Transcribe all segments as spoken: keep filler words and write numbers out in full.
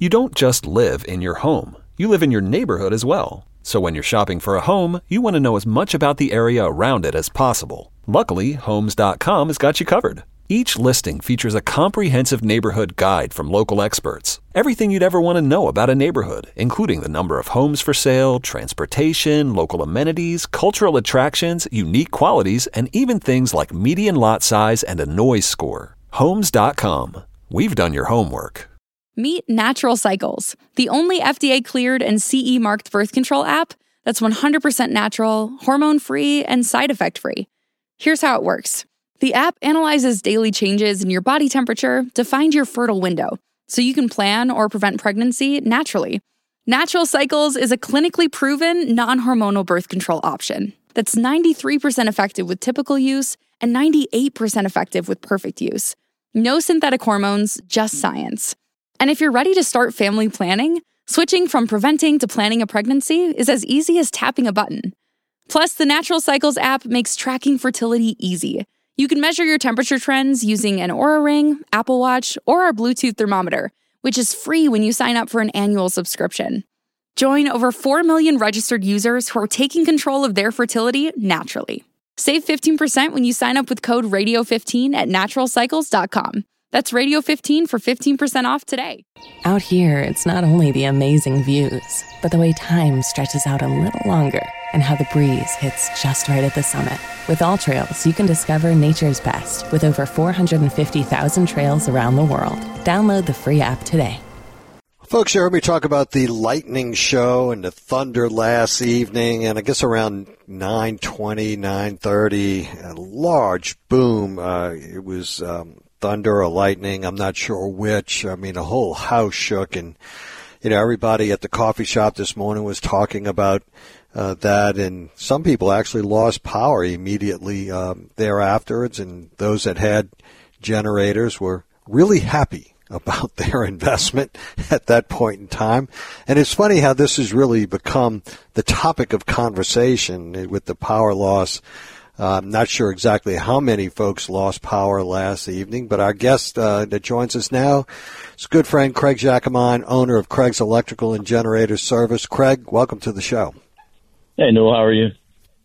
You don't just live in your home. You live in your neighborhood as well. So when you're shopping for a home, you want to know as much about the area around it as possible. Luckily, Homes dot com has got you covered. Each listing features a comprehensive neighborhood guide from local experts. Everything you'd ever want to know about a neighborhood, including the number of homes for sale, transportation, local amenities, cultural attractions, unique qualities, and even things like median lot size and a noise score. Homes dot com. We've done your homework. Meet Natural Cycles, the only F D A-cleared and C E-marked birth control app that's one hundred percent natural, hormone-free, and side effect-free. Here's how it works. The app analyzes daily changes in your body temperature to find your fertile window, so you can plan or prevent pregnancy naturally. Natural Cycles is a clinically proven, non-hormonal birth control option that's ninety-three percent effective with typical use and ninety-eight percent effective with perfect use. No synthetic hormones, just science. And if you're ready to start family planning, switching from preventing to planning a pregnancy is as easy as tapping a button. Plus, the Natural Cycles app makes tracking fertility easy. You can measure your temperature trends using an Oura Ring, Apple Watch, or our Bluetooth thermometer, which is free when you sign up for an annual subscription. Join over four million registered users who are taking control of their fertility naturally. Save fifteen percent when you sign up with code radio fifteen at natural cycles dot com. That's radio fifteen for fifteen percent off today. Out here, it's not only the amazing views, but the way time stretches out a little longer and how the breeze hits just right at the summit. With AllTrails, you can discover nature's best with over four hundred fifty thousand trails around the world. Download the free app today. Folks, you heard me talk about the lightning show and the thunder last evening, and I guess around nine twenty, nine thirty, a large boom. Uh, it was um, thunder or lightning, I'm not sure which. I mean, the whole house shook, and, you know, everybody at the coffee shop this morning was talking about uh, that, and some people actually lost power immediately um, thereafterwards, and those that had generators were really happy about their investment at that point in time. And it's funny how this has really become the topic of conversation with the power loss. Uh, I'm not sure exactly how many folks lost power last evening, but our guest uh, that joins us now is good friend Craig Jacomine, owner of Craig's Electrical and Generator Service. Craig, welcome to the show. Hey, Noel, how are you?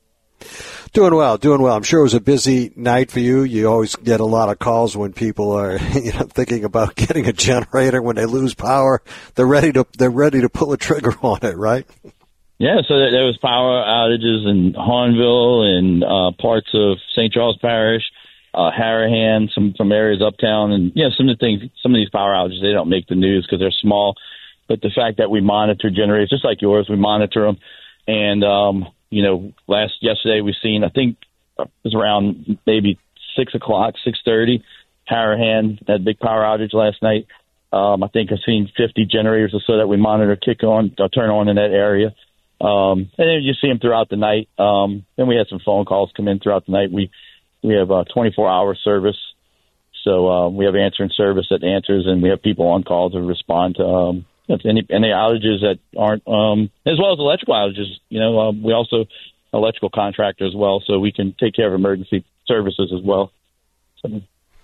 Doing well, doing well. I'm sure it was a busy night for you. You always get a lot of calls when people are, you know, thinking about getting a generator. When they lose power, they're ready to they're ready to pull a trigger on it, right? Yeah. So there was power outages in Hahnville and uh, parts of Saint Charles Parish, uh, Harahan, some some areas uptown, and you know, some of the things, some of these power outages, they don't make the news because they're small. But the fact that we monitor generators, just like yours, we monitor them, and um, you know, last yesterday we seen, I think it was around maybe six o'clock, six thirty. Harahan had a big power outage last night. Um, I think I've seen fifty generators or so that we monitor kick on, or turn on in that area. Um, and then you see them throughout the night. Um, then we had some phone calls come in throughout the night. We we have a twenty-four hour service, so uh, we have answering service that answers, and we have people on call to respond to um, any any outages that aren't, um, as well as electrical outages. You know, um, we also electrical contractor as well, so we can take care of emergency services as well. So,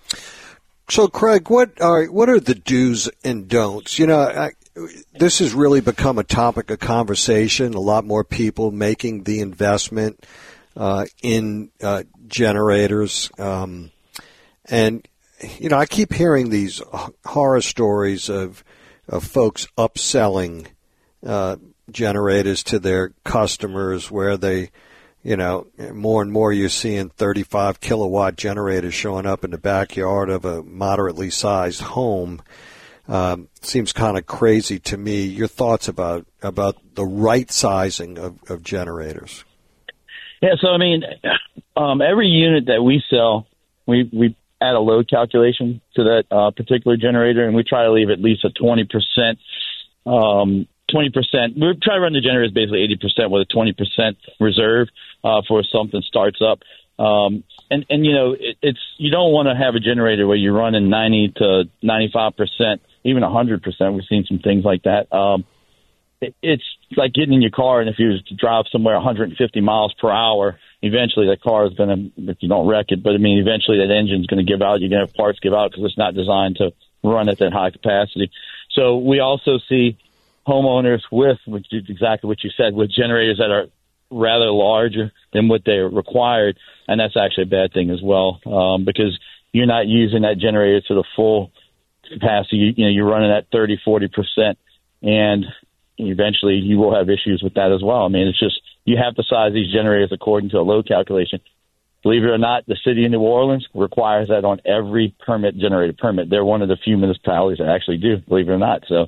so Craig, what are what are the do's and don'ts? You know, I, this has really become a topic of conversation. A lot more people making the investment uh, in uh, generators, um, and you know, I keep hearing these horror stories of of folks upselling uh, generators to their customers, where they, you know, more and more you're seeing thirty-five kilowatt generators showing up in the backyard of a moderately sized home. Um, seems kind of crazy to me. Your thoughts about about the right sizing of, of generators? Yeah, so I mean, um, every unit that we sell, we we add a load calculation to that uh, particular generator, and we try to leave at least a twenty percent. Um, twenty percent. We try to run the generators basically eighty percent with a twenty percent reserve uh, for if something starts up. Um, and and you know, it, it's you don't want to have a generator where you're running ninety to ninety-five percent, even one hundred percent. We've seen some things like that. Um, it, it's like getting in your car, and if you was to drive somewhere one hundred fifty miles per hour, eventually that car is going to, if you don't wreck it, but I mean, eventually that engine's going to give out. You're going to have parts give out because it's not designed to run at that high capacity. So we also see homeowners with, which is exactly what you said, with generators that are rather larger than what they're required, and that's actually a bad thing as well, um, because you're not using that generator to the full capacity. You, you know, you're running at thirty, forty percent, and eventually you will have issues with that as well. I mean, it's just you have to size these generators according to a load calculation. Believe it or not, the city of New Orleans requires that on every permit, generator permit. They're one of the few municipalities that actually do, believe it or not. So,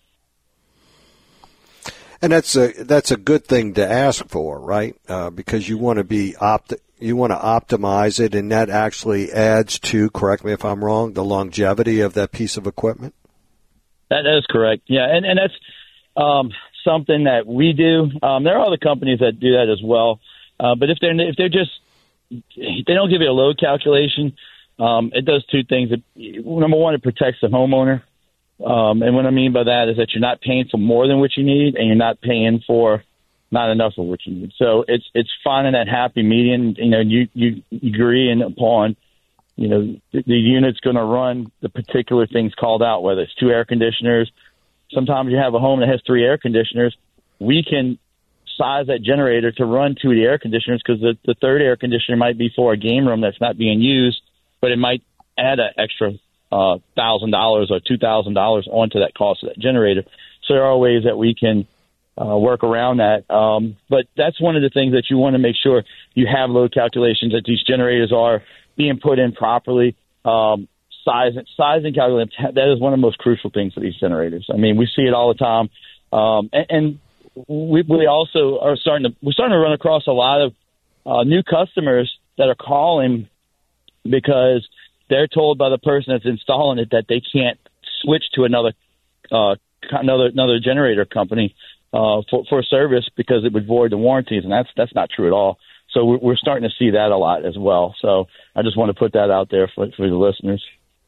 and that's a that's a good thing to ask for, right? Uh, because you want to be opt you want to optimize it, and that actually adds to, correct me if I'm wrong, the longevity of that piece of equipment. That is correct. Yeah, and and that's um, something that we do. Um, there are other companies that do that as well, uh, but if they're if they're just they don't give you a load calculation, um, it does two things. It, number one, it protects the homeowner. Um, and what I mean by that is that you're not paying for more than what you need, and you're not paying for not enough of what you need. So it's it's finding that happy median. You know, you you agree upon, you know, the, the unit's going to run the particular things called out, whether it's two air conditioners. Sometimes you have a home that has three air conditioners. We can size that generator to run two of the air conditioners because the, the third air conditioner might be for a game room that's not being used, but it might add an extra uh, one thousand dollars or two thousand dollars onto that cost of that generator. So there are ways that we can uh, work around that. Um, but that's one of the things that you want to make sure you have load calculations, that these generators are being put in properly. Um, size, size and calculation, that is one of the most crucial things for these generators. I mean, we see it all the time. Um, and, and we, we also are starting to, we're starting to run across a lot of uh, new customers that are calling because they're told by the person that's installing it that they can't switch to another uh, another another generator company uh, for for service because it would void the warranties, and that's that's not true at all. So we're, we're starting to see that a lot as well. So I just want to put that out there for for the listeners.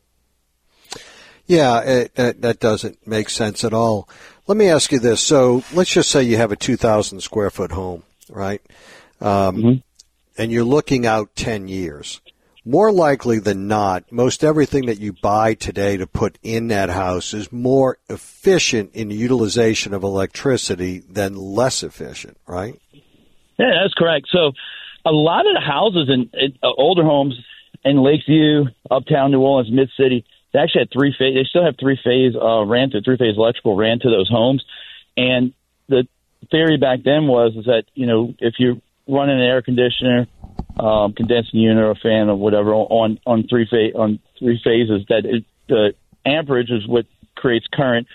Yeah, it, it, that doesn't make sense at all. Let me ask you this. So let's just say you have a two thousand square foot home, right? Um, mm-hmm. And you're looking out ten years. More likely than not, most everything that you buy today to put in that house is more efficient in the utilization of electricity than less efficient, right? Yeah, that's correct. So a lot of the houses in, in uh, older homes in Lakeview, Uptown New Orleans, Mid-City, they actually had three-phase. They still have three-phase uh, ran to three-phase electrical ran to those homes. And the theory back then was is that, you know, if you're running an air conditioner, Um, condensing unit or a fan or whatever on on three phase on three phases, that it, the amperage is what creates current,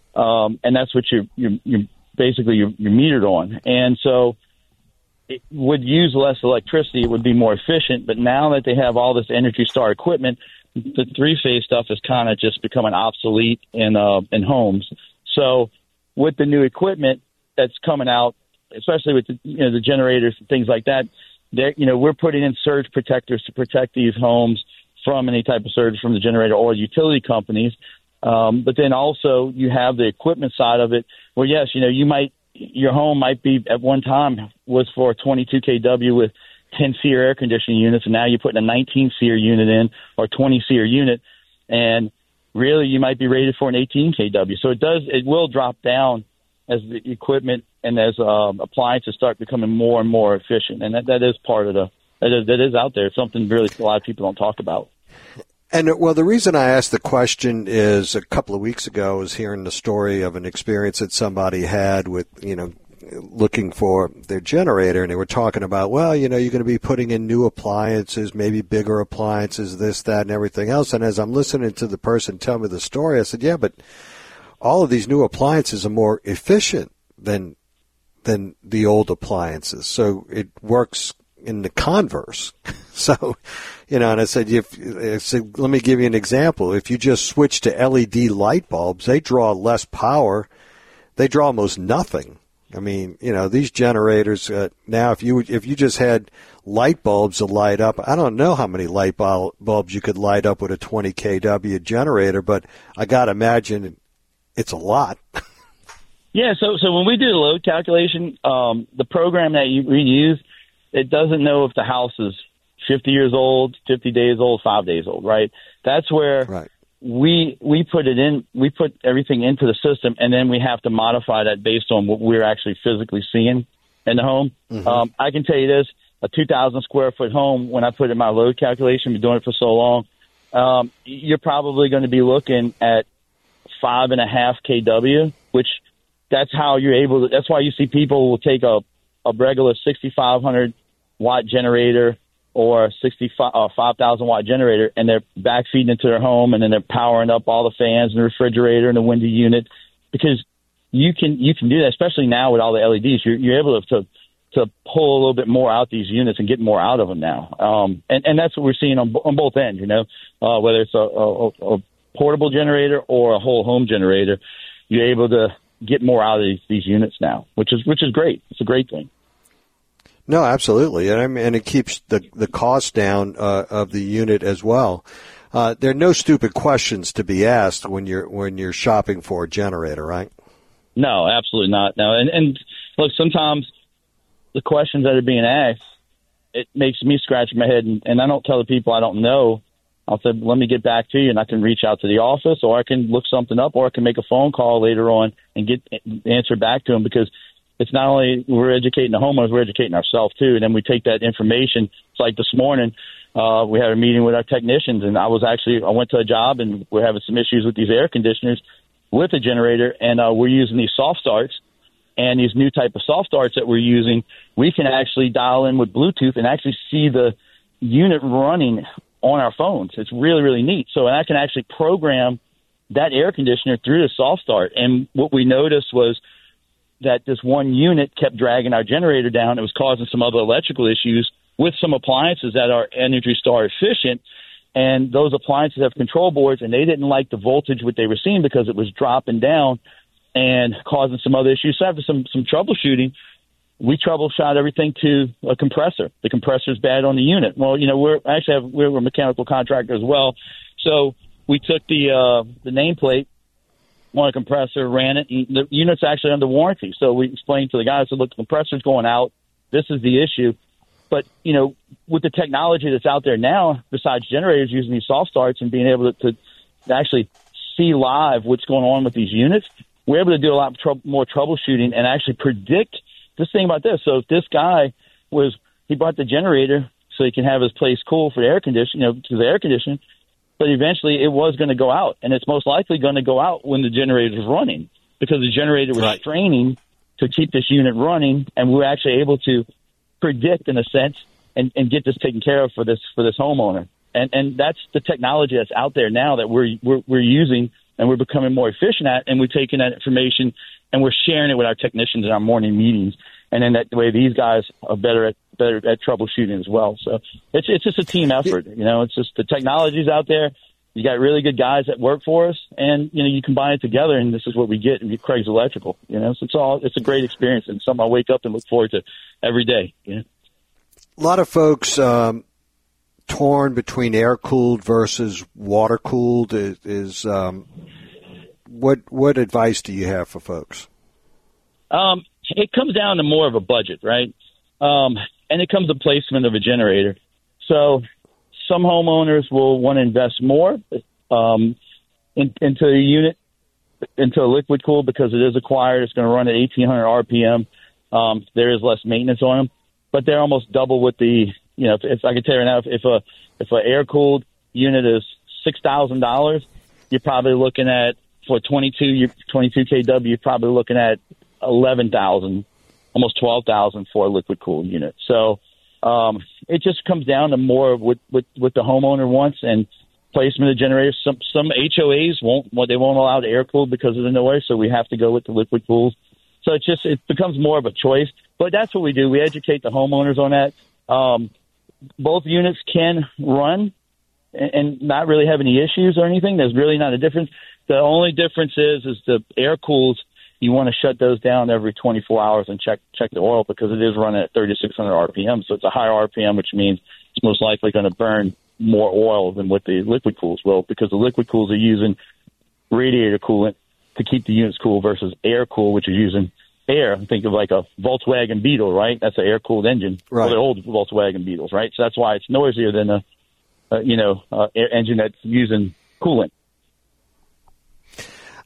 um, and that's what you you you basically you're, you're metered on, and so it would use less electricity. It would be more efficient. But now that they have all this Energy Star equipment, the three phase stuff is kind of just becoming obsolete in uh, in homes. So with the new equipment that's coming out, especially with the, you know the generators and things like that. They're, you know, we're putting in surge protectors to protect these homes from any type of surge from the generator or utility companies. Um, but then also you have the equipment side of it where, yes, you know, you might, your home might be at one time was for twenty-two kilowatts with ten SEER air conditioning units. And now you're putting a nineteen SEER unit in or twenty SEER unit. And really you might be rated for an eighteen kilowatts. So it does, it will drop down as the equipment and as um, appliances start becoming more and more efficient. And that, that is part of the, that is, that is out there. It's something really a lot of people don't talk about. And, well, the reason I asked the question is a couple of weeks ago I was hearing the story of an experience that somebody had with, you know, looking for their generator, and they were talking about, well, you know, you're going to be putting in new appliances, maybe bigger appliances, this, that, and everything else. And as I'm listening to the person tell me the story, I said, yeah, but all of these new appliances are more efficient than than the old appliances. So it works in the converse. So, you know, and I said, if, I said, let me give you an example. If you just switch to L E D light bulbs, they draw less power. They draw almost nothing. I mean, you know, these generators, uh, now if you if you just had light bulbs to light up, I don't know how many light bulbs you could light up with a twenty kilowatt generator, but I got to imagine it's a lot. Yeah, so so when we do the load calculation, um, the program that you, we use, it doesn't know if the house is fifty years old, fifty days old, five days old, right? That's where right. we we put it in, we put everything into the system, and then we have to modify that based on what we're actually physically seeing in the home. Mm-hmm. Um, I can tell you this, a two thousand square foot home, when I put in my load calculation, been doing it for so long, um, you're probably going to be looking at five and a half K W, which that's how you're able to, that's why you see people will take a, a regular sixty-five hundred watt generator or sixty-five, uh, five thousand watt generator, and they're backfeeding into their home, and then they're powering up all the fans and the refrigerator and the window unit, because you can you can do that, especially now with all the L E Ds. You're, you're able to, to to pull a little bit more out these units and get more out of them now, um, and and that's what we're seeing on on both ends. You know, uh, whether it's a, a, a portable generator or a whole home generator, you're able to get more out of these, these units now, which is which is great. It's a great thing. No, absolutely, and I mean, and it keeps the the cost down uh, of the unit as well. Uh, there are no stupid questions to be asked when you're when you're shopping for a generator, right? No, absolutely not. No, and and look, sometimes the questions that are being asked, it makes me scratch my head, and, and I don't tell the people I don't know. I'll say, let me get back to you, and I can reach out to the office, or I can look something up, or I can make a phone call later on and get answer back to them, because it's not only we're educating the homeowners, we're educating ourselves too. And then we take that information. It's like this morning, uh, we had a meeting with our technicians, and I was actually, I went to a job, and we're having some issues with these air conditioners with a generator, and uh, we're using these soft starts, and these new type of soft starts that we're using, we can actually dial in with Bluetooth and actually see the unit running on our phones. It's really, really neat. So, and I can actually program that air conditioner through the soft start. And what we noticed was that this one unit kept dragging our generator down. It was causing some other electrical issues with some appliances that are Energy Star efficient. And those appliances have control boards, and they didn't like the voltage what they were seeing because it was dropping down and causing some other issues. So after some, some troubleshooting, we troubleshot everything to a compressor. The compressor's bad on the unit. Well, you know, we're actually have, we're a mechanical contractor as well. So we took the uh, the nameplate on a compressor, ran it. The unit's actually under warranty. So we explained to the guys, said, look, the compressor's going out. This is the issue. But, you know, with the technology that's out there now, besides generators using these soft starts and being able to, to actually see live what's going on with these units, we're able to do a lot tr- more troubleshooting and actually predict this thing about this. So if this guy was, he bought the generator so he can have his place cool for the air conditioning, you know, to the air conditioning, but eventually it was going to go out, and it's most likely going to go out when the generator is running, because the generator was right. straining to keep this unit running, and we were actually able to predict in a sense and, and get this taken care of for this for this homeowner. And and that's the technology that's out there now that we're we're, we're using, and we're becoming more efficient at, and we're taking that information and we're sharing it with our technicians in our morning meetings. And then that way these guys are better at better at troubleshooting as well. So it's it's just a team effort. You know, it's just the technology's out there. You got really good guys that work for us, and you know, you combine it together, and this is what we get. And get Craig's Electrical. You know, so it's all it's a great experience, and something I wake up and look forward to every day. You know, a lot of folks um, torn between air cooled versus water cooled. Is, is um, what what advice do you have for folks? Um, it comes down to more of a budget, right? Um, and it comes to placement of a generator. So some homeowners will want to invest more um, in, into a unit, into a liquid cool, because it is acquired. It's going to run at eighteen hundred R P M. Um, there is less maintenance on them, but they're almost double what the, you know, if, if I could tell you now, if, if a if an air cooled unit is six thousand dollars, you're probably looking at, for twenty-two twenty-two K W, you're probably looking at eleven thousand, almost twelve thousand for a liquid cooled unit. So um, it just comes down to more of what, what, what the homeowner wants and placement of generators. Some some H O As won't, well, they won't allow the air cooled because of the noise, so we have to go with the liquid cools. So it just it becomes more of a choice. But that's what we do. We educate the homeowners on that. Um, both units can run and, and not really have any issues or anything. There's really not a difference. The only difference is is the air cools. You want to shut those down every twenty-four hours and check check the oil, because it is running at thirty-six hundred R P M. So it's a higher R P M, which means it's most likely going to burn more oil than what the liquid cools will, because the liquid cools are using radiator coolant to keep the units cool versus air cool, which is using air. Think of like a Volkswagen Beetle, right? That's an air-cooled engine. Right. Well, they're old Volkswagen Beetles, right? So that's why it's noisier than a, a you know, uh, air engine that's using coolant.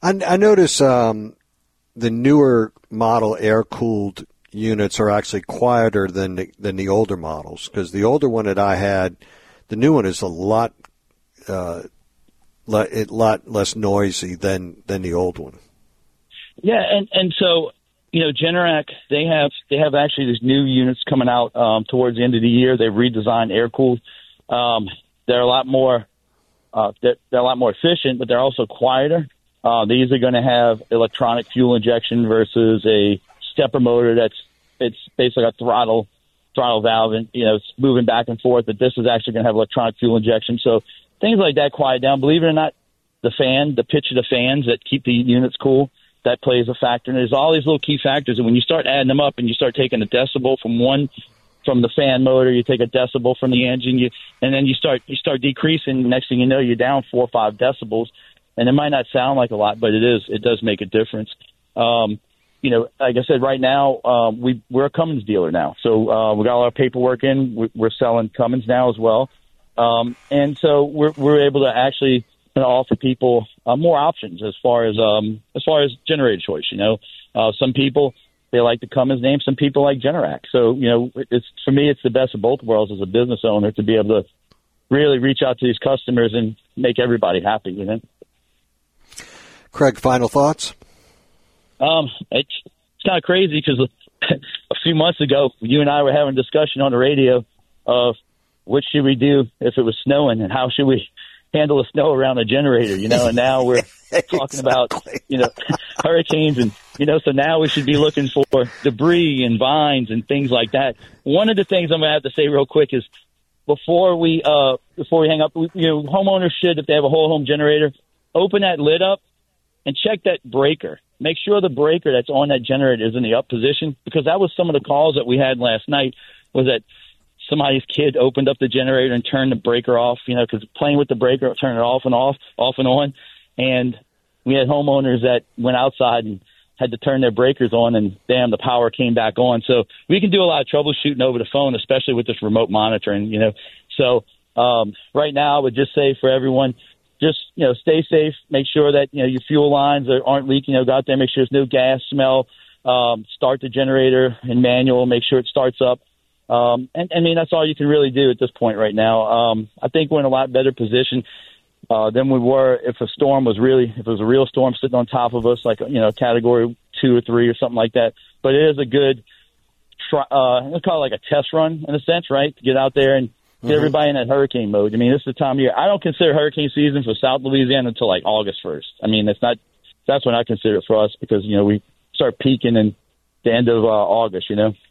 I, I notice um, the newer model air-cooled units are actually quieter than the, than the older models, because the older one that I had, the new one is a lot uh, le- a lot less noisy than, than the old one. Yeah, and, and so, you know, Generac, they have they have actually these new units coming out um, towards the end of the year. They've redesigned air-cooled. Um, they're a lot more uh, they're, they're a lot more efficient, but they're also quieter. Uh, these are going to have electronic fuel injection versus a stepper motor that's it's basically a throttle throttle valve, and you know it's moving back and forth. But this is actually going to have electronic fuel injection, so things like that quiet down. Believe it or not, the fan, the pitch of the fans that keep the units cool, that plays a factor. And there's all these little key factors, and when you start adding them up and you start taking a decibel from one from the fan motor, you take a decibel from the engine, you and then you start you start decreasing. Next thing you know, you're down four or five decibels. And it might not sound like a lot, but it is. It does make a difference. Um, you know, like I said, right now, um, we, we're a Cummins dealer now. So uh, we got all our paperwork in. We, we're selling Cummins now as well. Um, and so we're, we're able to actually you know, offer people uh, more options as far as um, as far as generator choice. You know, uh, some people, they like the Cummins name. Some people like Generac. So, you know, it's for me, it's the best of both worlds as a business owner to be able to really reach out to these customers and make everybody happy, you know. Craig, final thoughts? Um, it's, it's kind of crazy because a few months ago, you and I were having a discussion on the radio of what should we do if it was snowing and how should we handle the snow around a generator, you know, and now we're exactly. talking about, you know, hurricanes and, you know, so now we should be looking for debris and vines and things like that. One of the things I'm going to have to say real quick is before we, uh, before we hang up, you know, homeowners should, if they have a whole home generator, open that lid up and check that breaker. Make sure the breaker that's on that generator is in the up position, because that was some of the calls that we had last night, was that somebody's kid opened up the generator and turned the breaker off, you know, because playing with the breaker, turn it off and off, off and on. And we had homeowners that went outside and had to turn their breakers on, and damn, the power came back on. So we can do a lot of troubleshooting over the phone, especially with this remote monitoring, you know. So um, right now I would just say for everyone, just, you know, stay safe. Make sure that, you know, your fuel lines are, aren't leaking. You know, go out there, make sure there's no gas smell. Um, start the generator in manual. Make sure it starts up. Um, and I mean, that's all you can really do at this point right now. Um, I think we're in a lot better position uh, than we were if a storm was really, if it was a real storm sitting on top of us, like, you know, category two or three or something like that. But it is a good, try, uh, let's call it like a test run in a sense, right? To get out there and get everybody in that hurricane mode. I mean, this is the time of year. I don't consider hurricane season for South Louisiana until like August first. I mean, it's not, that's when I consider it for us, because, you know, we start peaking in the end of uh, August, you know.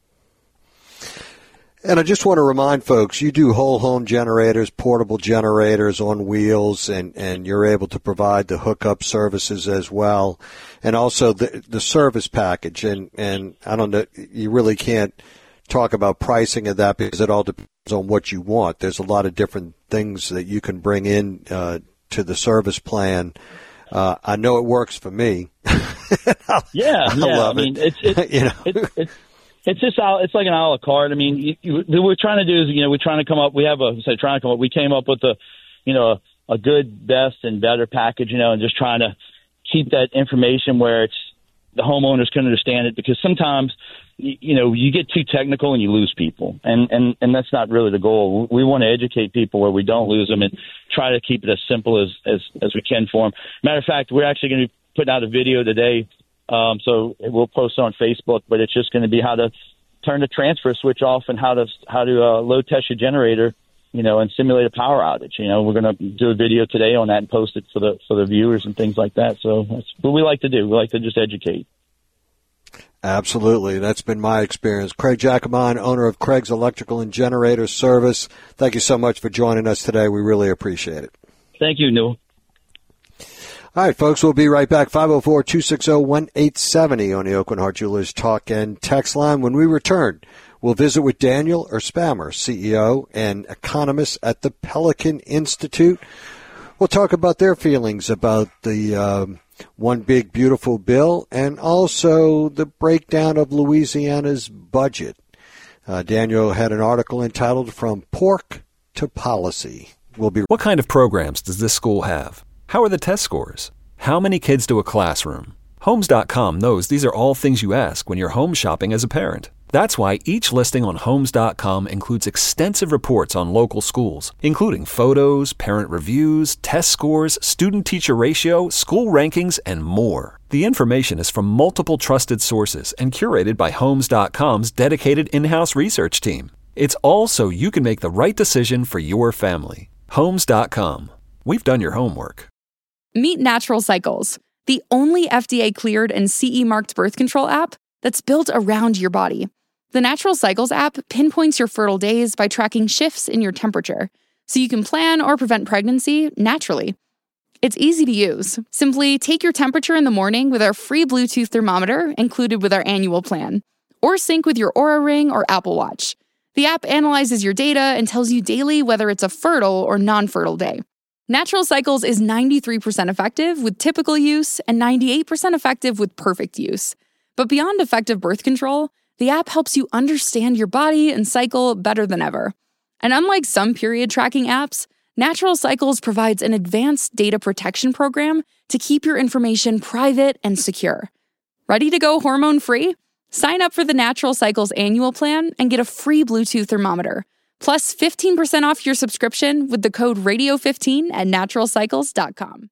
And I just want to remind folks, you do whole home generators, portable generators on wheels, and, and you're able to provide the hookup services as well. And also the, the service package. And, and I don't know, you really can't talk about pricing of that because it all depends on what you want. There's a lot of different things that you can bring in uh, to the service plan. Uh, I know it works for me. I, yeah, I yeah. love I mean, it. it's it's, you know? it's it's it's just it's like an a la carte. I mean, you, you, what we're trying to do is, you know, we're trying to come up. We have a say trying to come up. We came up with a, you know, a, a good, best, and better package. You know, and just trying to keep that information where it's the homeowners can understand it, because sometimes, you know, you get too technical and you lose people, and, and, and that's not really the goal. We want to educate people where we don't lose them and try to keep it as simple as, as, as we can for them. Matter of fact, we're actually going to be putting out a video today, um, so we'll post it on Facebook, but it's just going to be how to turn the transfer switch off and how to how to uh, load test your generator, you know, and simulate a power outage. You know, we're going to do a video today on that and post it for the for the viewers and things like that. So that's what we like to do. We like to just educate. Absolutely. That's been my experience. Craig Jacomine, owner of Craig's Electrical and Generator Service. Thank you so much for joining us today. We really appreciate it. Thank you, Newell. All right, folks, we'll be right back. five oh four, two six oh, one eight seven oh on the Oakland Heart Jewelers Talk and Text line. When we return, we'll visit with Daniel Erspamer, C E O and economist at the Pelican Institute. We'll talk about their feelings about the um, One Big Beautiful Bill and also the breakdown of Louisiana's budget. Uh, Daniel had an article entitled From Pork to Policy. We'll be. What kind of programs does this school have? How are the test scores? How many kids to a classroom? Homes dot com knows these are all things you ask when you're home shopping as a parent. That's why each listing on Homes dot com includes extensive reports on local schools, including photos, parent reviews, test scores, student-teacher ratio, school rankings, and more. The information is from multiple trusted sources and curated by Homes dot com's dedicated in-house research team. It's all so you can make the right decision for your family. Homes dot com. We've done your homework. Meet Natural Cycles, the only F D A-cleared and C E-marked birth control app that's built around your body. The Natural Cycles app pinpoints your fertile days by tracking shifts in your temperature, so you can plan or prevent pregnancy naturally. It's easy to use. Simply take your temperature in the morning with our free Bluetooth thermometer included with our annual plan, or sync with your Oura Ring or Apple Watch. The app analyzes your data and tells you daily whether it's a fertile or non-fertile day. Natural Cycles is ninety-three percent effective with typical use and ninety-eight percent effective with perfect use. But beyond effective birth control, the app helps you understand your body and cycle better than ever. And unlike some period tracking apps, Natural Cycles provides an advanced data protection program to keep your information private and secure. Ready to go hormone-free? Sign up for the Natural Cycles annual plan and get a free Bluetooth thermometer, plus fifteen percent off your subscription with the code radio fifteen at natural cycles dot com.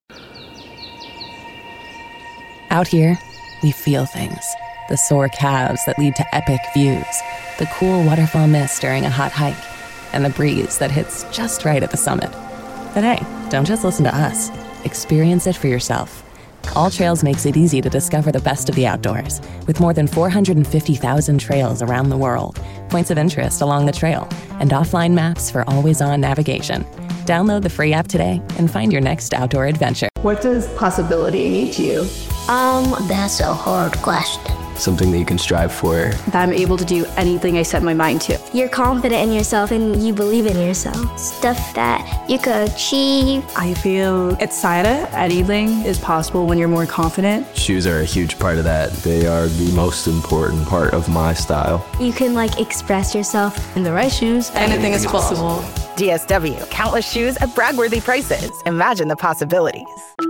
Out here, we feel things. The sore calves that lead to epic views, the cool waterfall mist during a hot hike, and the breeze that hits just right at the summit. But hey, don't just listen to us. Experience it for yourself. All Trails makes it easy to discover the best of the outdoors, with more than four hundred fifty thousand trails around the world, points of interest along the trail, and offline maps for always-on navigation. Download the free app today and find your next outdoor adventure. What does possibility mean to you? Um, that's a hard question. Something that you can strive for. That I'm able to do anything I set my mind to. You're confident in yourself and you believe in yourself. Stuff that you could achieve. I feel excited. Anything is possible when you're more confident. Shoes are a huge part of that. They are the most important part of my style. You can like express yourself. In the right shoes, anything, anything is possible. possible. D S W, countless shoes at brag-worthy prices. Imagine the possibilities.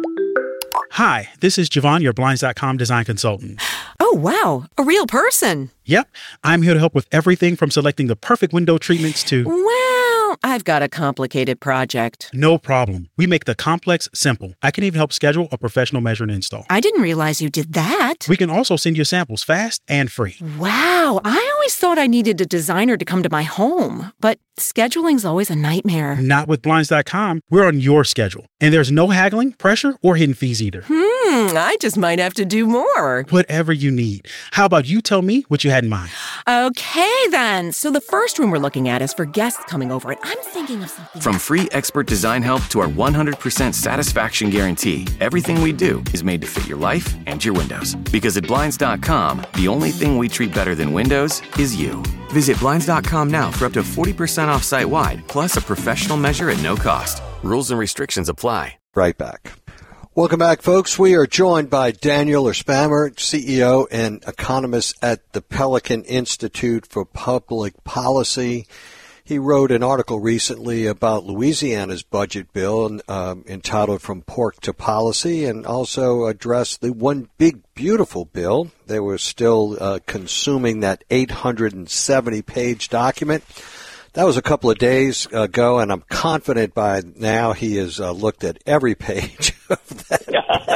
Hi, this is Javon, your Blinds dot com design consultant. Oh, wow. A real person. Yep. I'm here to help with everything from selecting the perfect window treatments to... Well, I've got a complicated project. No problem. We make the complex simple. I can even help schedule a professional measure and install. I didn't realize you did that. We can also send you samples fast and free. Wow. I always thought I needed a designer to come to my home, but scheduling's always a nightmare. Not with Blinds dot com. We're on your schedule. And there's no haggling, pressure, or hidden fees either. Hmm, I just might have to do more. Whatever you need. How about you tell me what you had in mind? Okay, then. So the first room we're looking at is for guests coming over, and I'm thinking of something... From free expert design help to our one hundred percent satisfaction guarantee, everything we do is made to fit your life and your windows. Because at Blinds dot com, the only thing we treat better than windows is you. Visit Blinds dot com now for up to forty percent off site-wide, plus a professional measure at no cost. Rules and restrictions apply. Right back. Welcome back, folks. We are joined by Daniel Erspamer, C E O and economist at the Pelican Institute for Public Policy. He wrote an article recently about Louisiana's budget bill um, entitled From Pork to Policy, and also addressed the One Big Beautiful Bill. They were still uh, consuming that eight hundred seventy page document. That was a couple of days ago, and I'm confident by now he has uh, looked at every page of that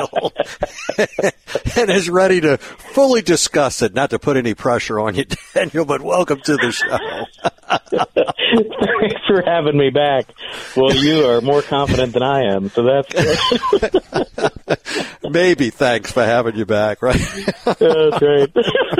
bill and is ready to fully discuss it. Not to put any pressure on you, Daniel, but welcome to the show. Thanks for having me back. Well, you are more confident than I am, so that's good. Maybe thanks for having you back, right? That's right.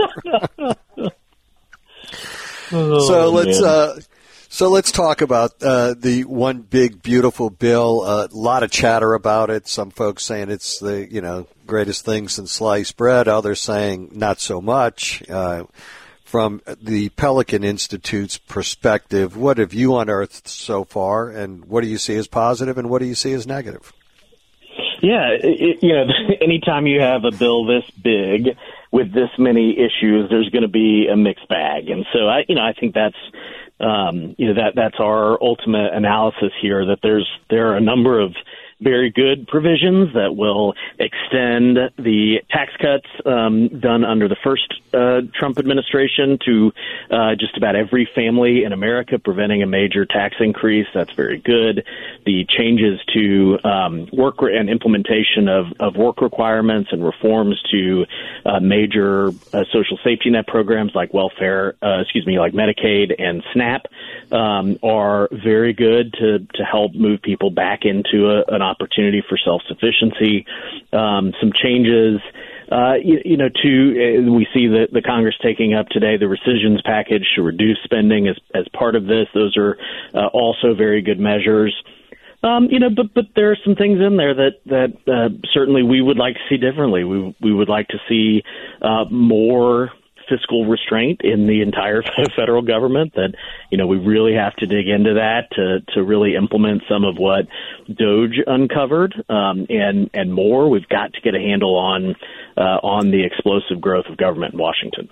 oh, so let's... Uh, So let's talk about uh, the One Big Beautiful Bill. A uh, lot of chatter about it. Some folks saying it's the, you know, greatest thing since sliced bread. Others saying not so much. Uh, from the Pelican Institute's perspective, what have you unearthed so far, and what do you see as positive, and what do you see as negative? Yeah, it, you know, anytime you have a bill this big with this many issues, there's going to be a mixed bag. And so, I, you know, I think that's, um, you know, that that's our ultimate analysis here, that there's there are a number of very good provisions that will extend the tax cuts um, done under the first uh, Trump administration to uh, just about every family in America, preventing a major tax increase. That's very good. The changes to um, work and implementation of, of work requirements and reforms to uh, major uh, social safety net programs like welfare, uh, excuse me, like Medicaid and SNAP um, are very good to, to help move people back into a, an opportunity for self-sufficiency. Um, some changes, uh, you, you know, to uh, we see the, the Congress taking up today the rescissions package to reduce spending as, as part of this. Those are uh, also very good measures. Um, you know, but but there are some things in there that that uh, certainly we would like to see differently. We we would like to see uh, more fiscal restraint in the entire federal government. That, you know, we really have to dig into that to to really implement some of what DOGE uncovered, um, and and more. We've got to get a handle on uh, on the explosive growth of government in Washington.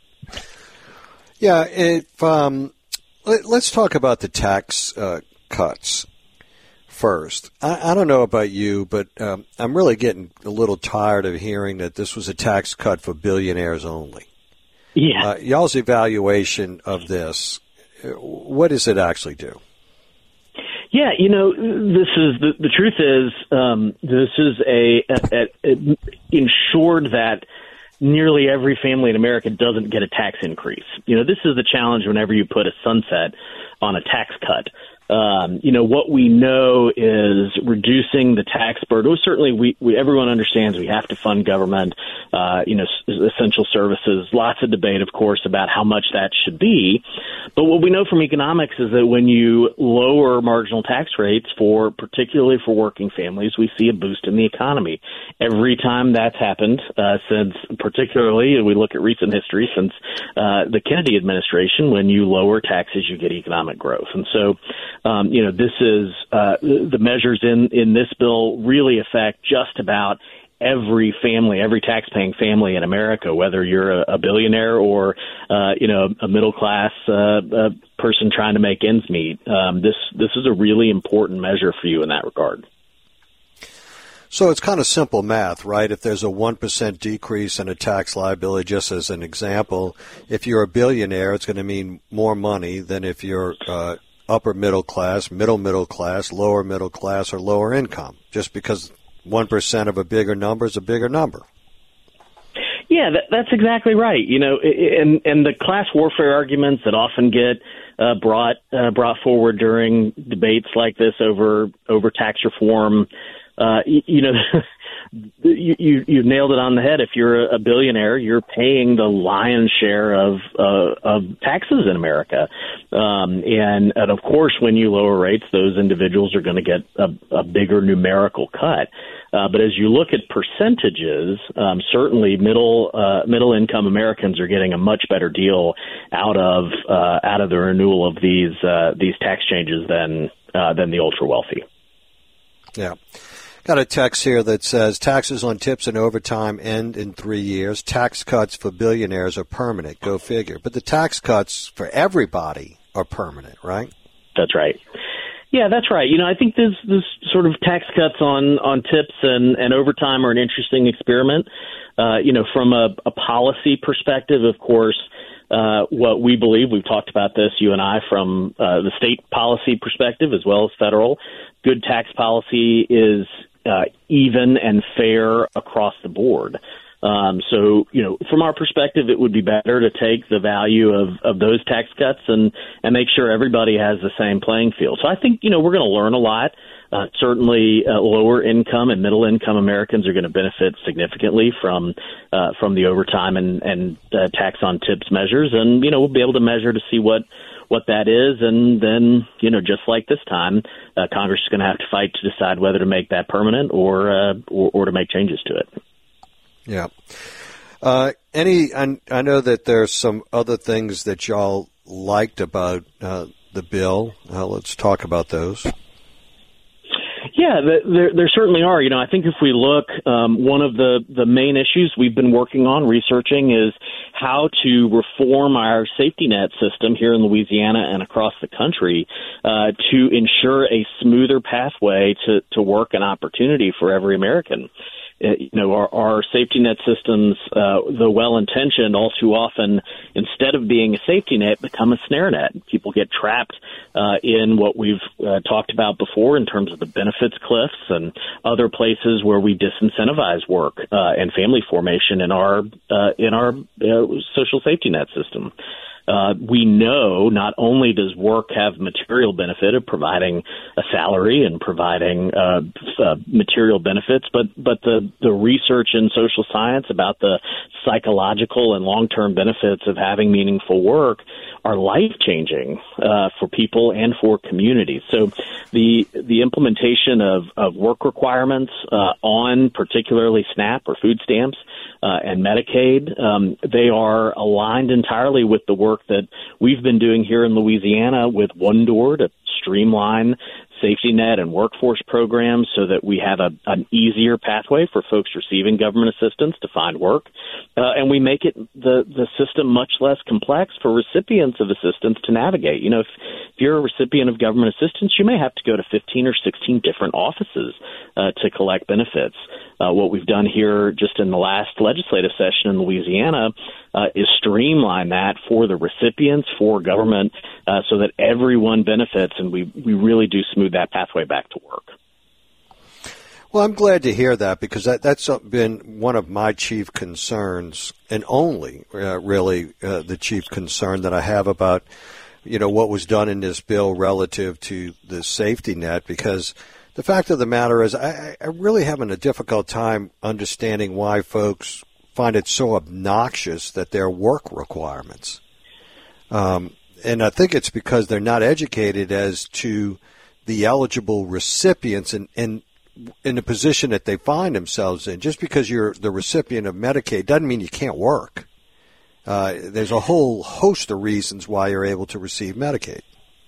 Yeah, if um, let, let's talk about the tax uh, cuts. First, I, I don't know about you, but um, I'm really getting a little tired of hearing that this was a tax cut for billionaires only. Yeah. Uh, y'all's evaluation of this, what does it actually do? Yeah, you know, this is the, the truth is um, this is a, a, a ensured that nearly every family in America doesn't get a tax increase. You know, this is the challenge whenever you put a sunset on a tax cut. Um, you know, what we know is reducing the tax burden. Certainly, we, we everyone understands we have to fund government, uh, you know, s- essential services. Lots of debate, of course, about how much that should be. But what we know from economics is that when you lower marginal tax rates for, particularly for working families, we see a boost in the economy. Every time that's happened, uh, since particularly we look at recent history since uh, the Kennedy administration, when you lower taxes, you get economic growth. And so, Um, you know, this is uh, the measures in, in this bill really affect just about every family, every tax-paying family in America, whether you're a, a billionaire or, uh, you know, a middle-class uh, a person trying to make ends meet. Um, this this is a really important measure for you in that regard. So it's kind of simple math, right? If there's a one percent decrease in a tax liability, just as an example, if you're a billionaire, it's going to mean more money than if you're uh, upper middle class, middle middle class, lower middle class, or lower income, just because one percent of a bigger number is a bigger number. Yeah, that, that's exactly right. You know, and and the class warfare arguments that often get uh, brought uh, brought forward during debates like this over over tax reform, uh, you, you know. You, you you nailed it on the head. If you're a billionaire, you're paying the lion's share of uh, of taxes in America, um, and and of course, when you lower rates, those individuals are going to get a, a bigger numerical cut. Uh, but as you look at percentages, um, certainly middle uh, middle income Americans are getting a much better deal out of uh, out of the renewal of these uh, these tax changes than uh, than the ultra wealthy. Yeah. Got a text here that says taxes on tips and overtime end in three years. Tax cuts for billionaires are permanent. Go figure. But the tax cuts for everybody are permanent, right? That's right. Yeah, that's right. You know, I think this this sort of tax cuts on, on tips and, and overtime are an interesting experiment. Uh, you know, from a, a policy perspective, of course, uh, what we believe, we've talked about this, you and I, from uh, the state policy perspective as well as federal, good tax policy is Uh, even and fair across the board. Um, so, you know, from our perspective, it would be better to take the value of, of those tax cuts and, and make sure everybody has the same playing field. So I think, you know, we're going to learn a lot. Uh, certainly uh, lower income and middle income Americans are going to benefit significantly from uh, from the overtime and, and uh, tax on tips measures. And, you know, we'll be able to measure to see what what that is. And then, you know, just like this time, uh, Congress is going to have to fight to decide whether to make that permanent or, uh, or, or to make changes to it. Yeah. Uh, any, I, I know that there's some other things that y'all liked about uh, the bill. Uh, let's talk about those. Yeah, there, there certainly are. You know, I think if we look, um, one of the, the main issues we've been working on researching is how to reform our safety net system here in Louisiana and across the country uh, to ensure a smoother pathway to, to work and opportunity for every American. Uh, you know, our, our safety net systems, uh, though well-intentioned, all too often, instead of being a safety net, become a snare net. People get trapped uh, in what we've uh, talked about before in terms of the benefits cliffs and other places where we disincentivize work uh, and family formation in our uh, in our uh, social safety net system. Uh, we know not only does work have material benefit of providing a salary and providing uh, uh, material benefits, but but the, the research in social science about the psychological and long-term benefits of having meaningful work are life-changing uh, for people and for communities. So the the implementation of, of work requirements uh, on particularly SNAP or food stamps uh, and Medicaid, um, they are aligned entirely with the work that we've been doing here in Louisiana with One Door to streamline safety net and workforce programs so that we have a, an easier pathway for folks receiving government assistance to find work. Uh, and we make it the, the system much less complex for recipients of assistance to navigate. You know, if, if you're a recipient of government assistance, you may have to go to fifteen or sixteen different offices uh, to collect benefits. Uh, what we've done here just in the last legislative session in Louisiana uh, is streamline that for the recipients, for government, uh, so that everyone benefits, and we, we really do smooth that pathway back to work. Well, I'm glad to hear that, because that, that's been one of my chief concerns, and only uh, really uh, the chief concern that I have about, you know, what was done in this bill relative to the safety net, because the fact of the matter is I, I really having a difficult time understanding why folks find it so obnoxious that there are work requirements. Um, and I think it's because they're not educated as to the eligible recipients and, and in the position that they find themselves in. Just because you're the recipient of Medicaid doesn't mean you can't work. Uh, there's a whole host of reasons why you're able to receive Medicaid.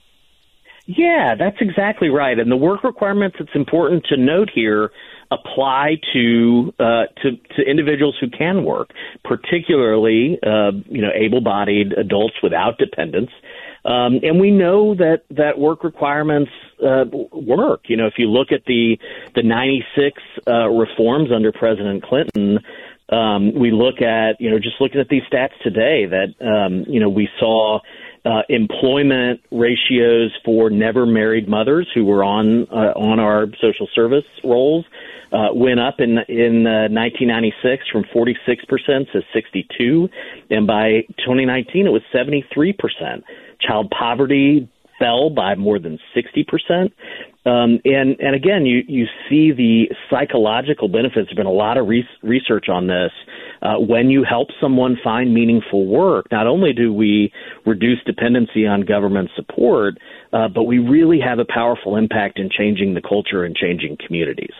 Yeah, that's exactly right. And the work requirements, it's important to note here, apply to uh, to, to individuals who can work, particularly uh, you know able-bodied adults without dependents. Um, and we know that, that work requirements uh, work. You know, if you look at the the ninety-six uh, reforms under President Clinton, um, we look at, you know, just looking at these stats today that, um, you know, we saw uh, employment ratios for never married mothers who were on uh, on our social service rolls uh, went up in in uh, nineteen ninety-six from forty-six percent to sixty-two, and by twenty nineteen it was seventy-three percent. Child poverty fell by more than sixty percent. Um, and, and again, you, you see the psychological benefits. There's been a lot of re- research on this. Uh, when you help someone find meaningful work, not only do we reduce dependency on government support, uh, but we really have a powerful impact in changing the culture and changing communities.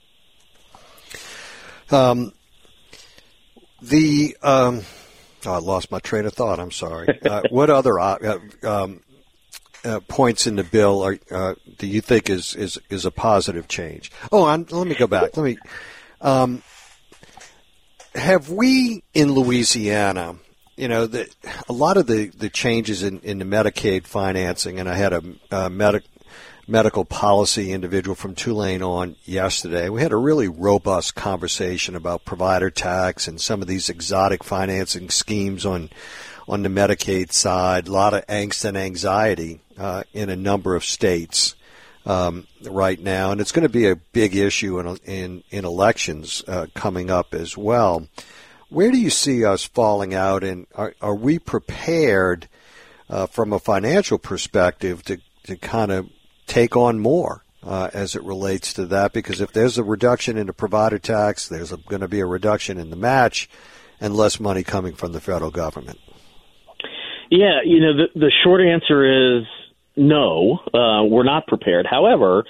Um, the, um, oh, I lost my train of thought. I'm sorry. Uh, what other, uh, um, Uh, points in the bill are, uh, do you think is, is, is a positive change? Oh, I'm, let me go back. Let me. Um, have we in Louisiana, you know, the, a lot of the, the changes in, in the Medicaid financing, and I had a, a medic, medical policy individual from Tulane on yesterday. We had a really robust conversation about provider tax and some of these exotic financing schemes on on the Medicaid side. A lot of angst and anxiety uh, in a number of states um, right now, and it's going to be a big issue in in, in elections uh, coming up as well. Where do you see us falling out, and are, are we prepared uh, from a financial perspective to, to kind of take on more uh, as it relates to that? Because if there's a reduction in the provider tax, there's a, going to be a reduction in the match and less money coming from the federal government. Yeah, you know, the, the short answer is no, uh, we're not prepared. However,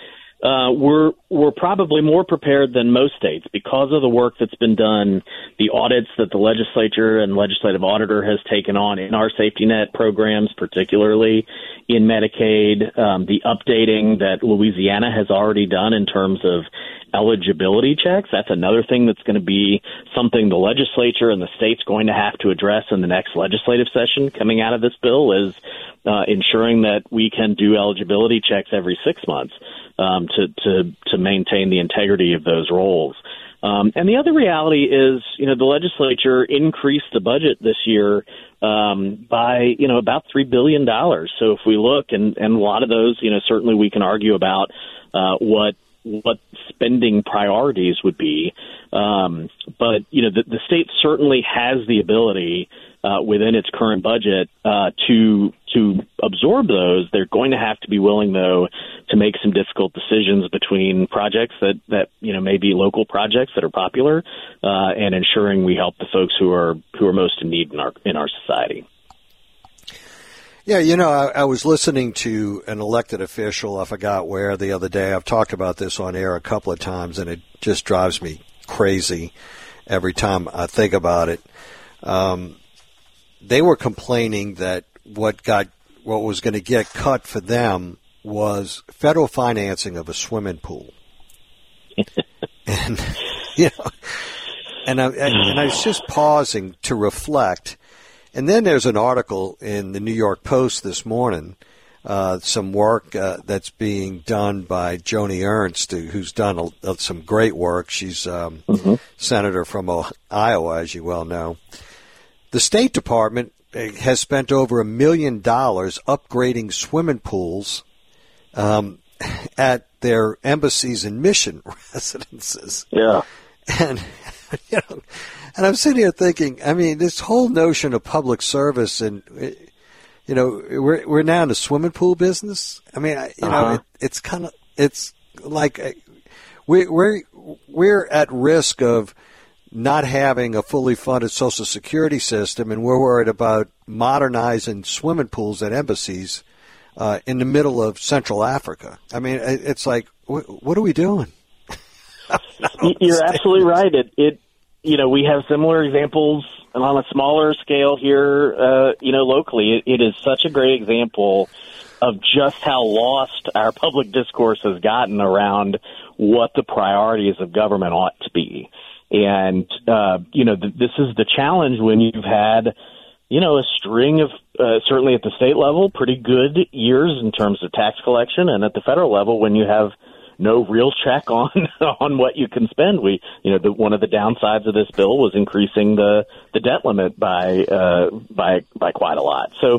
uh, we're we're probably more prepared than most states because of the work that's been done, the audits that the legislature and legislative auditor has taken on in our safety net programs, particularly in Medicaid, um, the updating that Louisiana has already done in terms of eligibility checks. That's another thing that's going to be something the legislature and the state's going to have to address in the next legislative session coming out of this bill is uh, ensuring that we can do eligibility checks every six months um, to, to, to maintain the integrity of those rolls. Um, and the other reality is, you know, the legislature increased the budget this year um, by, you know, about three billion dollars. So if we look, and, and a lot of those, you know, certainly we can argue about uh, what what spending priorities would be. Um, but, you know, the, the state certainly has the ability uh, within its current budget uh, to to absorb those. They're going to have to be willing, though, to make some difficult decisions between projects that, that you know, may be local projects that are popular uh, and ensuring we help the folks who are who are most in need in our in our society. Yeah, you know, I, I was listening to an elected official, I forgot where, the other day. I've talked about this on air a couple of times, and it just drives me crazy every time I think about it. Um, they were complaining that what got what was going to get cut for them was federal financing of a swimming pool. and, you know, and I, and I was just pausing to reflect. And then there's an article in the New York Post this morning, uh, some work uh, that's being done by Joni Ernst, who's done a, some great work. She's um, mm-hmm. senator from Iowa, as you well know. The State Department has spent over a million dollars upgrading swimming pools um, at their embassies and mission residences. Yeah. And, you know, and I'm sitting here thinking, I mean, this whole notion of public service and, you know, we're we're now in the swimming pool business. I mean, you know, uh-huh. it, it's kind of, it's like we, we're, we're at risk of not having a fully funded Social Security system, and we're worried about modernizing swimming pools at embassies uh, in the middle of Central Africa. I mean, it's like, what are we doing? You're absolutely right. It, it, you know, we have similar examples on a smaller scale here, uh, you know, locally. It, it is such a great example of just how lost our public discourse has gotten around what the priorities of government ought to be. And, uh, you know, th- this is the challenge when you've had, you know, a string of, uh, certainly at the state level, pretty good years in terms of tax collection, and at the federal level when you have no real check on on what you can spend. We, you know, the, one of the downsides of this bill was increasing the, the debt limit by uh, by by quite a lot. So,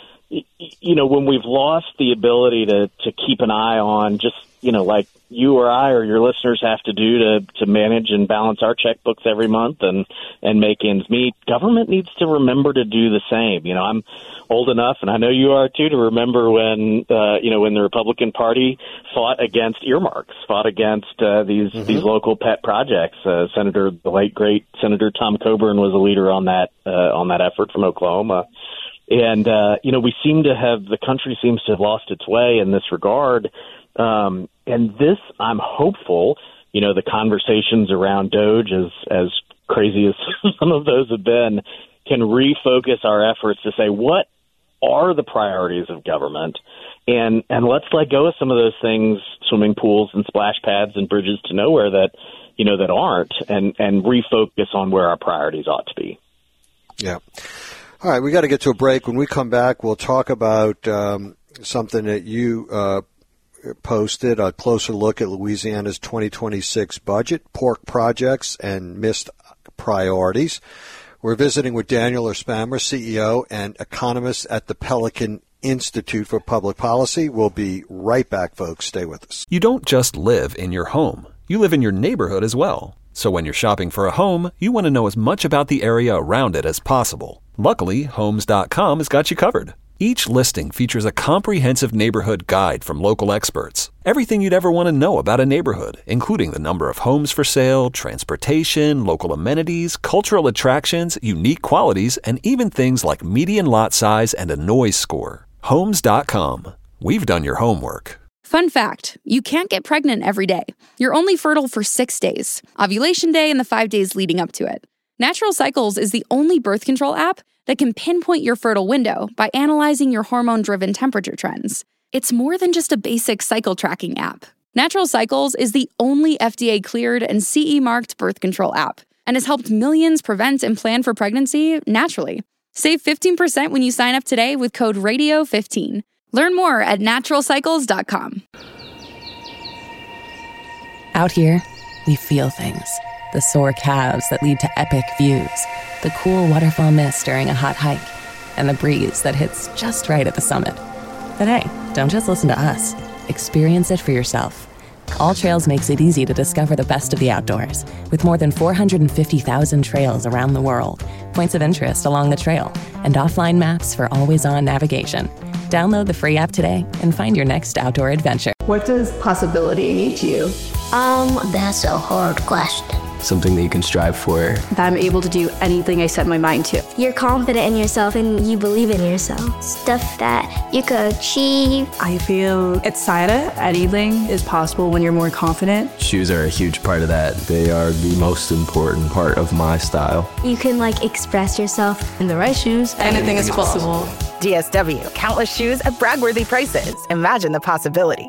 you know, when we've lost the ability to to keep an eye on just, you know, like you or I or your listeners have to do to to manage and balance our checkbooks every month and and make ends meet, government needs to remember to do the same. You know, I'm old enough, and I know you are too, to remember when, uh, you know, when the Republican Party fought against earmarks, fought against uh, these mm-hmm. these local pet projects. Uh, Senator, the late great Senator Tom Coburn was a leader on that uh, on that effort from Oklahoma. And uh, you know, we seem to have the country seems to have lost its way in this regard. Um, and this, I'm hopeful. You know, the conversations around DOGE, as as crazy as some of those have been, can refocus our efforts to say what are the priorities of government, and and let's let go of some of those things, swimming pools and splash pads and bridges to nowhere that, you know, that aren't, and and refocus on where our priorities ought to be. Yeah. All right, we got to get to a break. When we come back, we'll talk about um, something that you uh, posted, a closer look at Louisiana's twenty twenty-six budget, pork projects, and missed priorities. We're visiting with Daniel Erspamer, C E O and economist at the Pelican Institute for Public Policy. We'll be right back, folks. Stay with us. You don't just live in your home. You live in your neighborhood as well. So when you're shopping for a home, you want to know as much about the area around it as possible. Luckily, Homes dot com has got you covered. Each listing features a comprehensive neighborhood guide from local experts. Everything you'd ever want to know about a neighborhood, including the number of homes for sale, transportation, local amenities, cultural attractions, unique qualities, and even things like median lot size and a noise score. Homes dot com. We've done your homework. Fun fact, you can't get pregnant every day. You're only fertile for six days, ovulation day and the five days leading up to it. Natural Cycles is the only birth control app that can pinpoint your fertile window by analyzing your hormone-driven temperature trends. It's more than just a basic cycle tracking app. Natural Cycles is the only F D A-cleared and C E-marked birth control app and has helped millions prevent and plan for pregnancy naturally. Save fifteen percent when you sign up today with code radio fifteen. Learn more at natural cycles dot com. Out here, we feel things. The sore calves that lead to epic views, the cool waterfall mist during a hot hike, and the breeze that hits just right at the summit. But hey, don't just listen to us. Experience it for yourself. All Trails makes it easy to discover the best of the outdoors, with more than four hundred fifty thousand trails around the world, points of interest along the trail, and offline maps for always-on navigation. Download the free app today and find your next outdoor adventure. What does possibility mean to you? Um, that's a hard question. Something that you can strive for. That I'm able to do anything I set my mind to. You're confident in yourself and you believe in yourself. Stuff that you could achieve. I feel excited. Anything is possible when you're more confident. Shoes are a huge part of that. They are the most important part of my style. You can like express yourself in the right shoes. Anything, Anything is possible. possible. D S W, countless shoes at brag-worthy prices. Imagine the possibilities.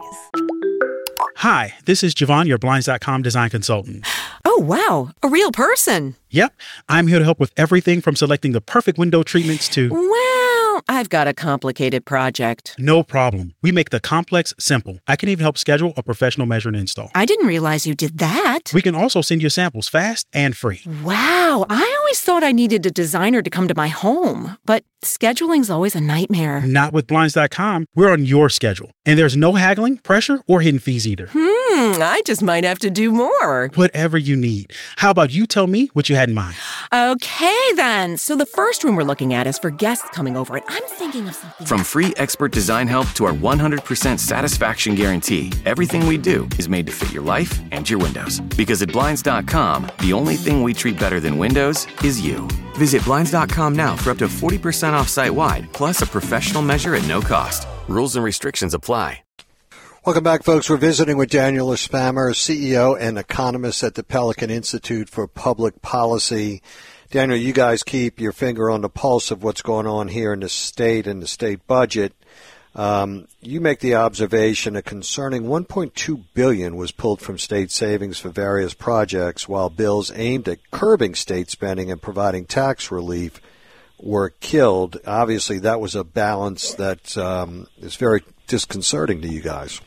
Hi, this is Javon, your Blinds dot com design consultant. Oh, wow. A real person. Yep. I'm here to help with everything from selecting the perfect window treatments to... Well, I've got a complicated project. No problem. We make the complex simple. I can even help schedule a professional measure and install. I didn't realize you did that. We can also send you samples fast and free. Wow. I always thought I needed a designer to come to my home, but scheduling's always a nightmare. Not with Blinds dot com. We're on your schedule. And there's no haggling, pressure, or hidden fees either. Hmm, I just might have to do more. Whatever you need. How about you tell me what you had in mind? Okay, then. So the first room we're looking at is for guests coming over, and I'm thinking of something. From free expert design help to our one hundred percent satisfaction guarantee, everything we do is made to fit your life and your windows. Because at Blinds dot com, the only thing we treat better than windows is you. Visit Blinds dot com now for up to forty percent off site-wide, plus a professional measure at no cost. Rules and restrictions apply. Welcome back, folks. We're visiting with Daniel Spammer, C E O and economist at the Pelican Institute for Public Policy. Daniel, you guys keep your finger on the pulse of what's going on here in the state and the state budget. Um, you make the observation a concerning one point two billion dollars was pulled from state savings for various projects, while bills aimed at curbing state spending and providing tax relief were killed. Obviously, that was a balance that um, is very disconcerting to you guys.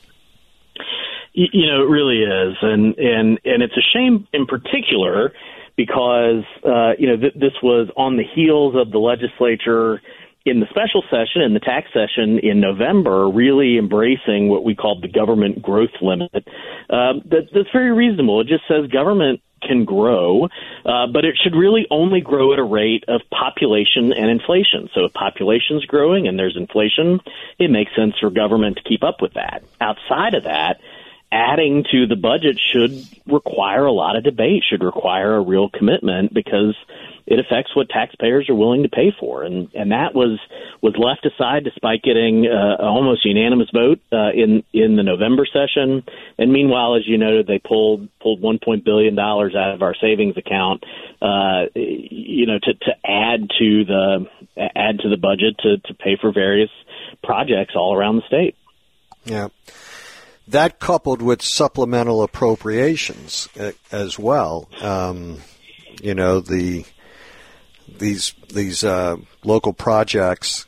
You know, it really is, and and and it's a shame in particular because uh, you know th- this was on the heels of the legislature in the special session, in the tax session in November, really embracing what we called the government growth limit. Uh, that, that's very reasonable. It just says government can grow, uh, but it should really only grow at a rate of population and inflation. So if population's growing and there's inflation, it makes sense for government to keep up with that. Outside of that, adding to the budget should require a lot of debate, should require a real commitment, because it affects what taxpayers are willing to pay for. And, and that was, was left aside despite getting uh, an almost unanimous vote uh, in, in the November session. And meanwhile, as you noted, they pulled, pulled one point one billion dollars out of our savings account, uh, you know, to, to add to the, add to the budget to, to pay for various projects all around the state. Yeah. That coupled with supplemental appropriations uh, as well, um, you know, the these these uh, local projects.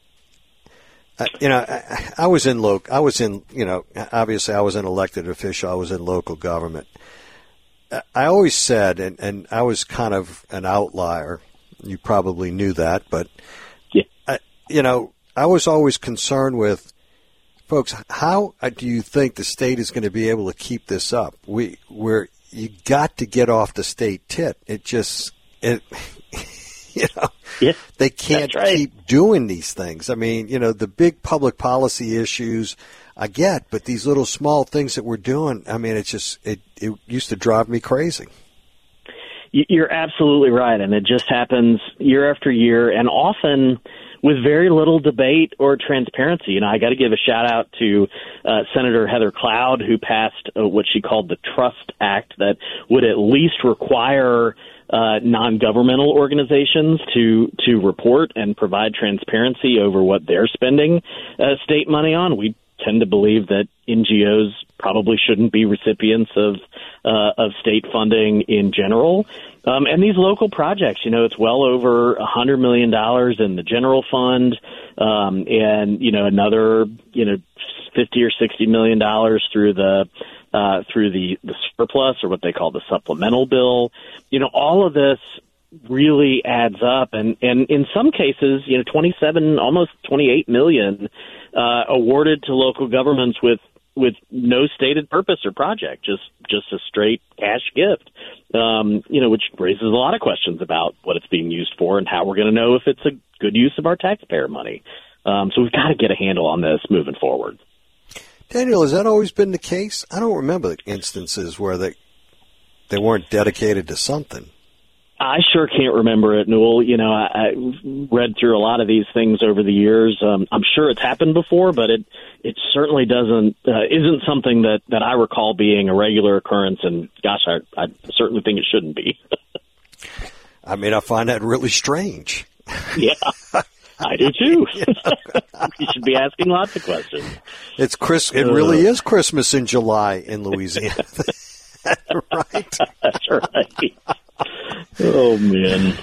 Uh, you know, I, I was in loc. I was in. You know, obviously, I was an elected official. I was in local government. I always said, and, and I was kind of an outlier. You probably knew that, but yeah. I, you know, I was always concerned with. Folks, how do you think the state is going to be able to keep this up? We, we're, you got to get off the state tit. It just, it, you know, yeah, they can't right. keep doing these things. I mean, you know, the big public policy issues I get, but these little small things that we're doing, I mean, it's just, it, it used to drive me crazy. You're absolutely right. And it just happens year after year. And often with very little debate or transparency. You know, I got to give a shout out to uh, Senator Heather Cloud, who passed uh, what she called the Trust Act that would at least require uh, non-governmental organizations to to report and provide transparency over what they're spending uh, state money on. We tend to believe that N G Os probably shouldn't be recipients of uh, of state funding in general. Um, and these local projects, you know, it's well over one hundred million dollars in the general fund, um, and, you know, another, you know, fifty or sixty million dollars through the uh, through the, the surplus, or what they call the supplemental bill. You know, all of this really adds up. And, and in some cases, you know, twenty-seven, almost twenty-eight million uh, awarded to local governments with with no stated purpose or project, just just a straight cash gift, um, you know, which raises a lot of questions about what it's being used for and how we're going to know if it's a good use of our taxpayer money. Um, so we've got to get a handle on this moving forward. Daniel, has that always been the case? I don't remember instances where they they weren't dedicated to something. I sure can't remember it, Newell. You know, I, I read through a lot of these things over the years. Um, I'm sure it's happened before, but it it certainly doesn't uh, isn't something that, that I recall being a regular occurrence. And gosh, I, I certainly think it shouldn't be. I mean, I find that really strange. Yeah, I do too. You should be asking lots of questions. It's Chris. It really uh, is Christmas in July in Louisiana, right? That's right. Oh, man.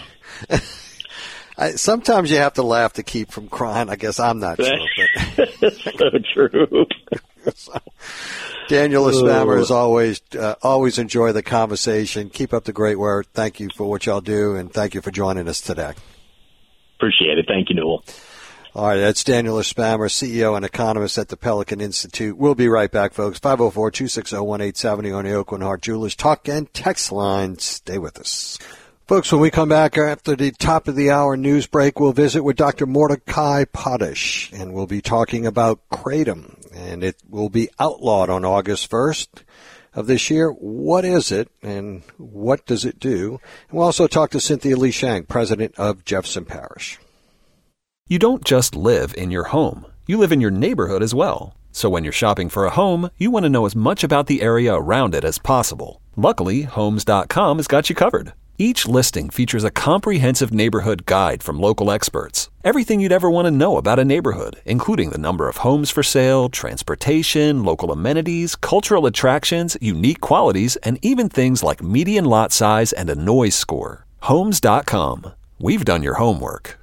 I, sometimes you have to laugh to keep from crying. I guess I'm not sure. But. So true. So, Daniel Spammer, as always, uh, always enjoy the conversation. Keep up the great work. Thank you for what y'all do, and thank you for joining us today. Appreciate it. Thank you, Newell. All right, that's Daniel Spammer, C E O and economist at the Pelican Institute. We'll be right back, folks. five oh four, two six oh, one eight seven oh on the Oakland Heart Jewelers Talk and Text line. Stay with us. Folks, when we come back after the top of the hour news break, we'll visit with Doctor Mordecai Potash, and we'll be talking about kratom, and it will be outlawed on August first of this year. What is it, and what does it do? And we'll also talk to Cynthia Lee Shang, president of Jefferson Parish. You don't just live in your home. You live in your neighborhood as well. So when you're shopping for a home, you want to know as much about the area around it as possible. Luckily, Homes dot com has got you covered. Each listing features a comprehensive neighborhood guide from local experts. Everything you'd ever want to know about a neighborhood, including the number of homes for sale, transportation, local amenities, cultural attractions, unique qualities, and even things like median lot size and a noise score. Homes dot com. We've done your homework.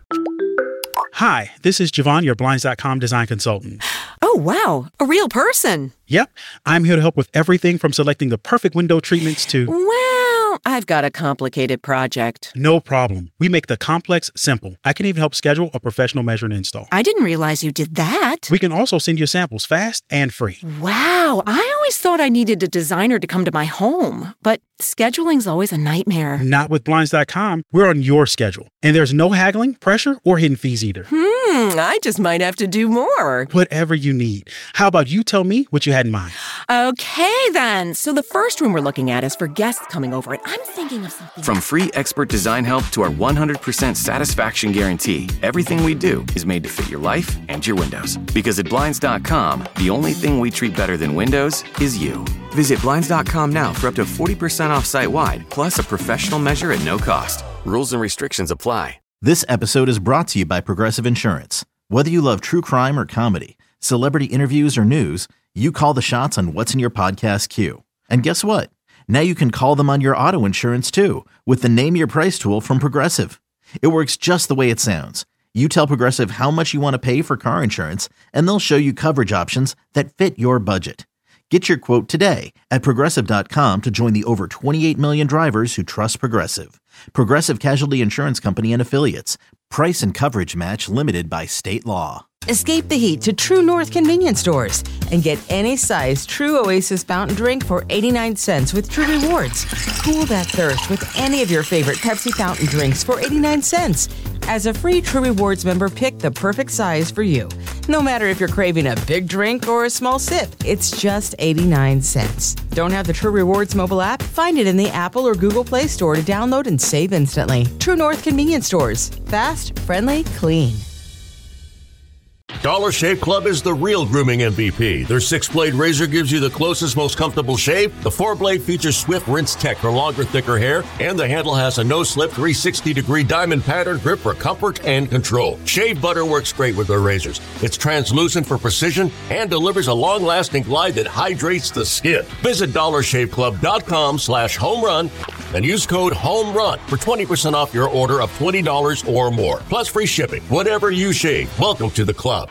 Hi, this is Javon, your Blinds dot com design consultant. Oh, wow. A real person. Yep. I'm here to help with everything from selecting the perfect window treatments to... Well, I've got a complicated project. No problem. We make the complex simple. I can even help schedule a professional measure and install. I didn't realize you did that. We can also send you samples fast and free. Wow. I always thought I needed a designer to come to my home, but scheduling's always a nightmare. Not with Blinds dot com. We're on your schedule. And there's no haggling, pressure, or hidden fees either. Hmm, I just might have to do more. Whatever you need. How about you tell me what you had in mind? Okay, then. So the first room we're looking at is for guests coming over, and I'm thinking of something... From free expert design help to our one hundred percent satisfaction guarantee, everything we do is made to fit your life and your windows. Because at Blinds dot com, the only thing we treat better than windows is you. Visit Blinds dot com now for up to forty percent off site-wide, plus a professional measure at no cost. Rules and restrictions apply. This episode is brought to you by Progressive Insurance. Whether you love true crime or comedy, celebrity interviews or news, you call the shots on what's in your podcast queue. And guess what? Now you can call them on your auto insurance too with the Name Your Price tool from Progressive. It works just the way it sounds. You tell Progressive how much you want to pay for car insurance, and they'll show you coverage options that fit your budget. Get your quote today at Progressive dot com to join the over twenty-eight million drivers who trust Progressive. Progressive Casualty Insurance Company and Affiliates. Price and coverage match limited by state law. Escape the heat to True North convenience stores and get any size True Oasis fountain drink for eighty-nine cents with True Rewards. Cool that thirst with any of your favorite Pepsi fountain drinks for eighty-nine cents. As a free True Rewards member, pick the perfect size for you. No matter if you're craving a big drink or a small sip, it's just eighty-nine cents. Don't have the True Rewards mobile app? Find it in the Apple or Google Play Store to download and save instantly. True North convenience stores. Fast, friendly, clean. Dollar Shave Club is the real grooming M V P. Their six-blade razor gives you the closest, most comfortable shave. The four-blade features swift rinse tech for longer, thicker hair, and the handle has a no-slip three hundred sixty degree diamond pattern grip for comfort and control. Shave butter works great with their razors. It's translucent for precision and delivers a long-lasting glide that hydrates the skin. Visit dollar shave club dot com slash home run and use code HOMERUN for twenty percent off your order of twenty dollars or more. Plus free shipping. Whatever you shave, welcome to the club.